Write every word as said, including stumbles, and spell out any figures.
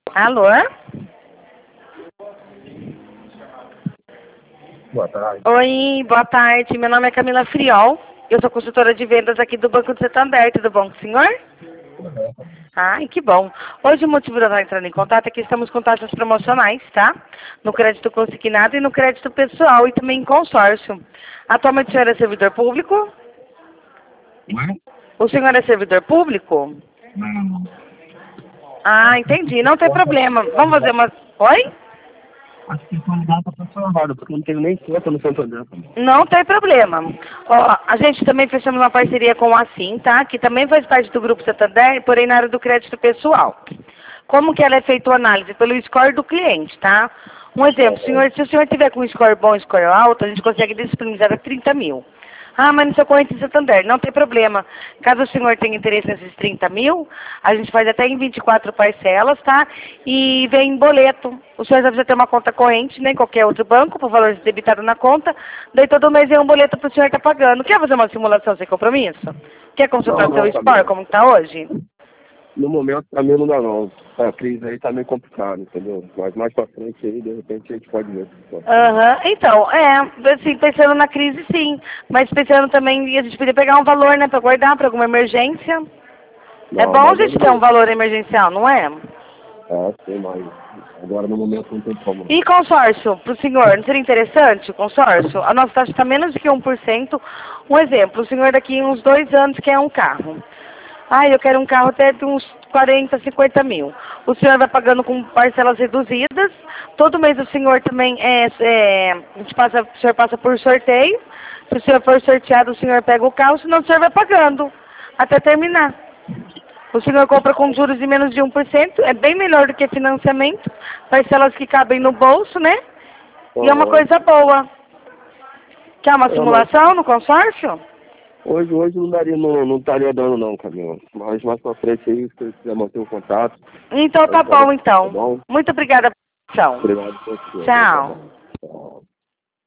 Alô? Boa tarde. Oi, boa tarde. Meu nome é Camila Friol. Eu sou consultora de vendas aqui do Banco do Santander. Tudo bom com o senhor? Uhum. Ai, que bom. Hoje o motivo de eu estar entrando em contato é que estamos com taxas promocionais, tá? No crédito consignado e no crédito pessoal e também em consórcio. Atualmente o senhor é servidor público? Ué? O senhor é servidor público? Não. Ah, entendi. Não tem problema. Vamos fazer uma... Oi? Acho que foi ligado para a pessoa errada, porque eu não tenho nem conta no Santander. Não tem problema. Ó, a gente também fechamos uma parceria com a Assim, tá? Que também faz parte do Grupo Santander, porém na área do crédito pessoal. Como que ela é feita a análise? Pelo score do cliente, tá? Um exemplo, senhor, se o senhor tiver com um score bom e score alto, a gente consegue disponibilizar a trinta mil. Ah, mas no seu corrente de Santander, não tem problema. Caso o senhor tenha interesse nesses trinta mil, a gente faz até em vinte e quatro parcelas, tá? E vem em boleto. O senhor já precisa ter uma conta corrente, nem qualquer outro banco, por valor debitado na conta. Daí todo mês vem um boleto para o senhor estar pagando. Quer fazer uma simulação sem compromisso? Quer consultar Não, seu não, tá score, bom. como está hoje? No momento, pra mim não dá não. A crise aí tá meio complicada, entendeu? Mas mais pra frente aí, de repente, a gente pode ver. Aham, então, é, assim, pensando na crise sim, mas pensando também, a gente podia pegar um valor, né, para guardar para alguma emergência. É Não, bom a mas gente eu ter um não... valor emergencial, não é? É, sei mais. Agora, no momento, não tem como. E consórcio, para o senhor, não seria interessante o consórcio? A nossa taxa está menos de que um por cento. Um exemplo, o senhor daqui uns dois anos quer um carro. Ah, eu quero um carro até de uns quarenta, cinquenta mil. O senhor vai pagando com parcelas reduzidas. Todo mês o senhor também é, é a gente passa, o senhor passa por sorteio. Se o senhor for sorteado, o senhor pega o carro, senão o senhor vai pagando até terminar. O senhor compra com juros de menos de um por cento, é bem melhor do que financiamento, parcelas que cabem no bolso, né? E é uma Uhum. coisa boa. Quer uma É, mas simulação no consórcio? hoje, hoje não daria, não, não estaria dando não, Camila. Mas mais pra frente aí, se você quiser manter o contato, Então a tá gente vai, bom, tá então. bom? Muito obrigada pela atenção. Obrigado por você. Bom Tchau. trabalho.